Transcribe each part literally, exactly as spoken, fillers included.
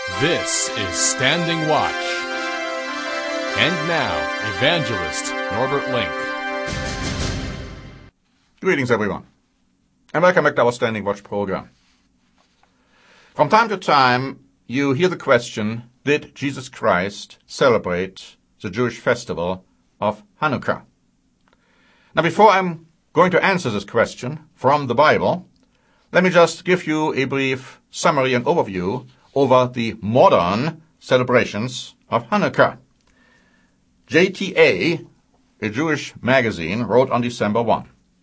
This is Standing Watch. And now, Evangelist Norbert Link. Greetings, everyone, and welcome back to our Standing Watch program. From time to time, you hear the question, did Jesus Christ celebrate the Jewish festival of Hanukkah? Now, before I'm going to answer this question from the Bible, let me just give you a brief summary and overview over the modern celebrations of Hanukkah. J T A, a Jewish magazine, wrote on December first,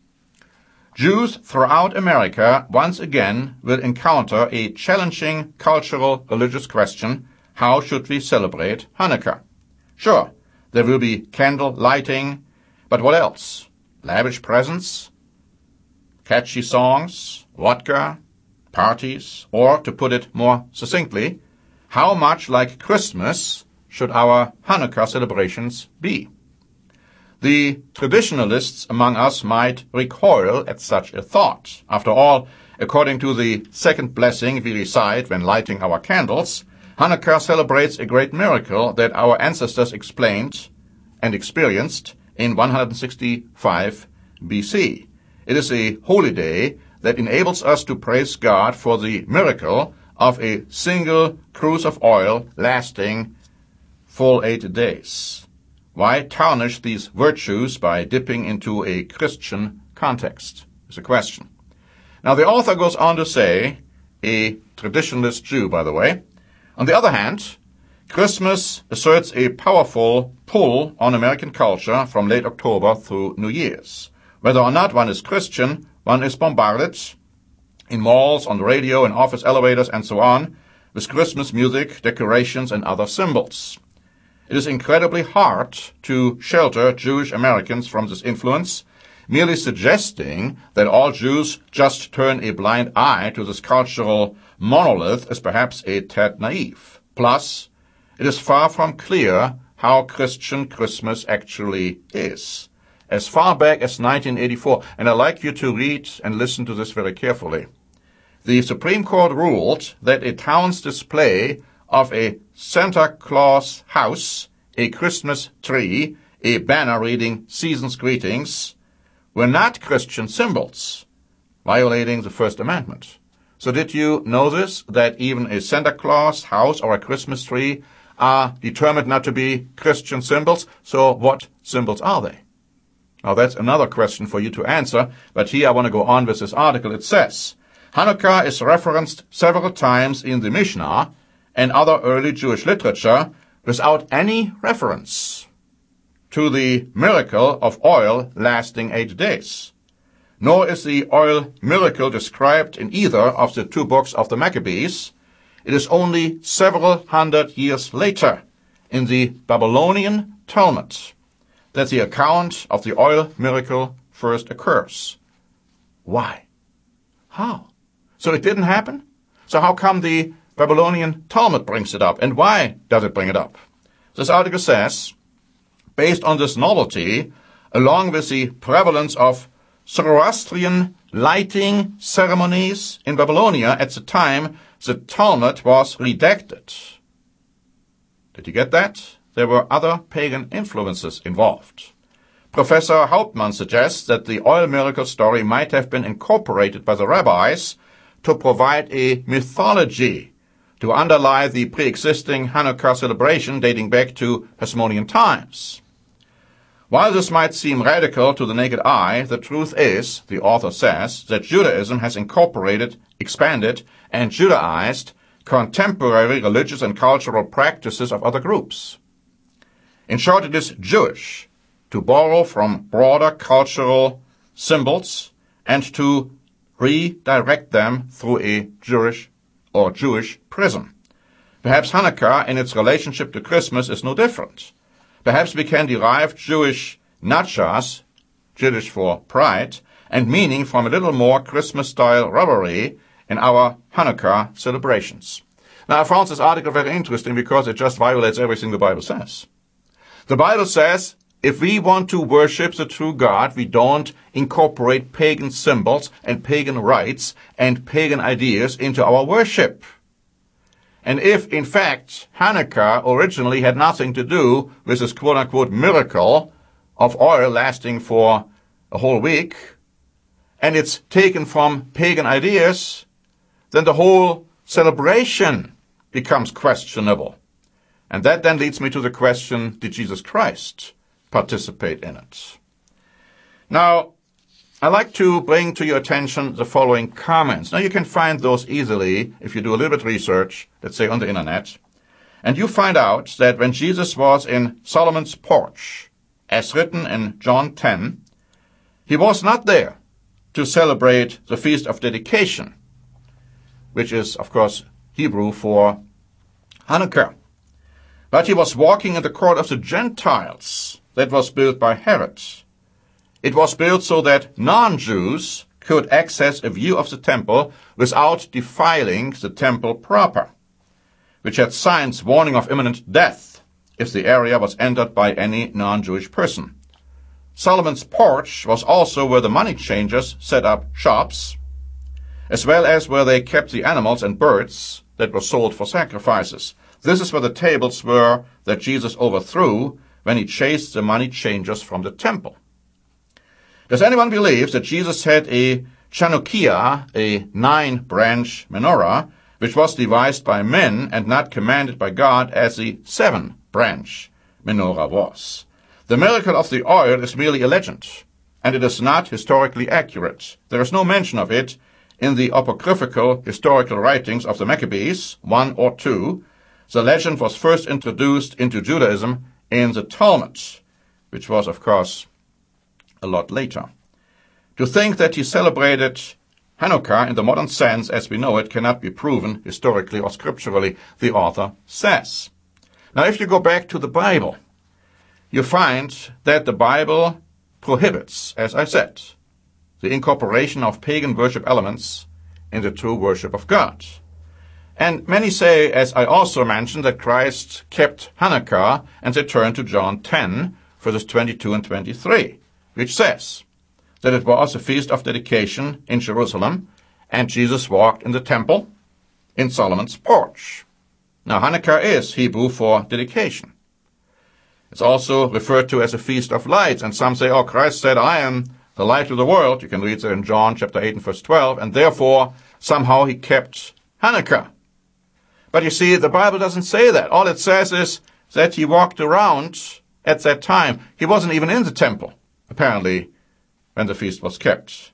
Jews throughout America once again will encounter a challenging cultural religious question: how should we celebrate Hanukkah? Sure, there will be candle lighting, but what else? Lavish presents, catchy songs, vodka, parties, or, to put it more succinctly, how much like Christmas should our Hanukkah celebrations be? The traditionalists among us might recoil at such a thought. After all, according to the second blessing we recite when lighting our candles, Hanukkah celebrates a great miracle that our ancestors explained and experienced in one hundred sixty-five B C. It is a holy day that enables us to praise God for the miracle of a single cruse of oil lasting full eight days. Why tarnish these virtues by dipping into a Christian context, is a question. Now, the author goes on to say, a traditionalist Jew, by the way, on the other hand, Christmas asserts a powerful pull on American culture from late October through New Year's. Whether or not one is Christian, one is bombarded in malls, on the radio, in office elevators, and so on, with Christmas music, decorations, and other symbols. It is incredibly hard to shelter Jewish Americans from this influence. Merely suggesting that all Jews just turn a blind eye to this cultural monolith is perhaps a tad naive. Plus, it is far from clear how Christian Christmas actually is. As far back as nineteen eighty-four, and I'd like you to read and listen to this very carefully, the Supreme Court ruled that a town's display of a Santa Claus house, a Christmas tree, a banner reading Season's Greetings, were not Christian symbols, violating the First Amendment. So did you know this, that even a Santa Claus house or a Christmas tree are determined not to be Christian symbols? So what symbols are they? Now, that's another question for you to answer, but here I want to go on with this article. It says, Hanukkah is referenced several times in the Mishnah and other early Jewish literature without any reference to the miracle of oil lasting eight days. Nor is the oil miracle described in either of the two books of the Maccabees. It is only several hundred years later, in the Babylonian Talmud, that the account of the oil miracle first occurs. Why? How? So it didn't happen? So how come the Babylonian Talmud brings it up, and why does it bring it up? This article says, based on this novelty, along with the prevalence of Zoroastrian lighting ceremonies in Babylonia at the time the Talmud was redacted. Did you get that? There were other pagan influences involved. Professor Hauptmann suggests that the oil miracle story might have been incorporated by the rabbis to provide a mythology to underlie the pre-existing Hanukkah celebration dating back to Hasmonean times. While this might seem radical to the naked eye, the truth is, the author says, that Judaism has incorporated, expanded, and Judaized contemporary religious and cultural practices of other groups. In short, it is Jewish to borrow from broader cultural symbols and to redirect them through a Jewish or Jewish prism. Perhaps Hanukkah in its relationship to Christmas is no different. Perhaps we can derive Jewish nachas, Yiddish for pride, and meaning from a little more Christmas-style revelry in our Hanukkah celebrations. Now, I found this article very interesting because it just violates everything the Bible says. The Bible says if we want to worship the true God, we don't incorporate pagan symbols and pagan rites and pagan ideas into our worship. And if, in fact, Hanukkah originally had nothing to do with this quote-unquote miracle of oil lasting for a whole week, and it's taken from pagan ideas, then the whole celebration becomes questionable. And that then leads me to the question, did Jesus Christ participate in it? Now, I'd like to bring to your attention the following comments. Now, you can find those easily if you do a little bit of research, let's say on the internet. And you find out that when Jesus was in Solomon's porch, as written in John ten, he was not there to celebrate the Feast of Dedication, which is, of course, Hebrew for Hanukkah. But he was walking in the court of the Gentiles that was built by Herod. It was built so that non-Jews could access a view of the temple without defiling the temple proper, which had signs warning of imminent death if the area was entered by any non-Jewish person. Solomon's porch was also where the money changers set up shops, as well as where they kept the animals and birds that were sold for sacrifices. This is where the tables were that Jesus overthrew when he chased the money changers from the temple. Does anyone believe that Jesus had a Chanukia, a nine-branch menorah, which was devised by men and not commanded by God as the seven-branch menorah was? The miracle of the oil is merely a legend, and it is not historically accurate. There is no mention of it in the apocryphal historical writings of the Maccabees, one or two. The legend was first introduced into Judaism in the Talmud, which was, of course, a lot later. To think that he celebrated Hanukkah in the modern sense as we know it cannot be proven historically or scripturally, the author says. Now, if you go back to the Bible, you find that the Bible prohibits, as I said, the incorporation of pagan worship elements in the true worship of God. And many say, as I also mentioned, that Christ kept Hanukkah, and they turn to John ten, verses twenty-two and twenty-three, which says that it was a feast of dedication in Jerusalem, and Jesus walked in the temple in Solomon's porch. Now, Hanukkah is Hebrew for dedication. It's also referred to as a feast of lights, and some say, oh, Christ said, I am the light of the world. You can read that in John chapter eight and verse twelve, and therefore somehow he kept Hanukkah. But you see, the Bible doesn't say that. All it says is that he walked around at that time. He wasn't even in the temple, apparently, when the feast was kept.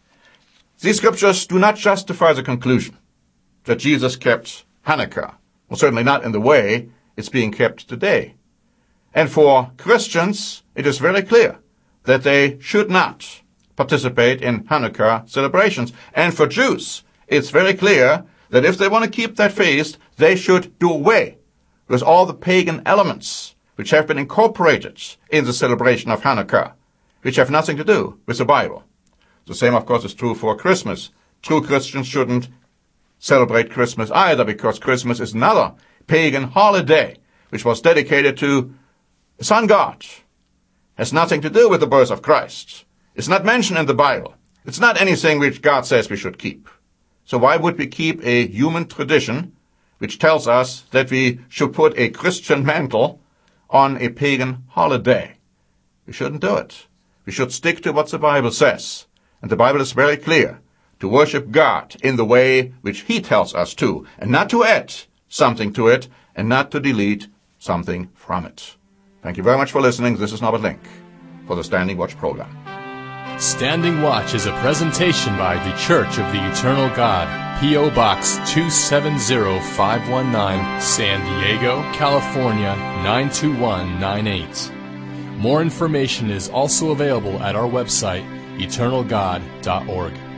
These scriptures do not justify the conclusion that Jesus kept Hanukkah. Well, certainly not in the way it's being kept today. And for Christians, it is very clear that they should not participate in Hanukkah celebrations. And for Jews, it's very clear that if they want to keep that feast, they should do away with all the pagan elements which have been incorporated in the celebration of Hanukkah, which have nothing to do with the Bible. The same, of course, is true for Christmas. True Christians shouldn't celebrate Christmas either, because Christmas is another pagan holiday which was dedicated to the sun god. Has nothing to do with the birth of Christ. It's not mentioned in the Bible. It's not anything which God says we should keep. So why would we keep a human tradition which tells us that we should put a Christian mantle on a pagan holiday? We shouldn't do it. We should stick to what the Bible says. And the Bible is very clear, to worship God in the way which he tells us to, and not to add something to it, and not to delete something from it. Thank you very much for listening. This is Norbert Link for the Standing Watch program. Standing Watch is a presentation by the Church of the Eternal God, P O Box two seven zero five one nine, San Diego, California nine two one nine eight. More information is also available at our website, eternal god dot org.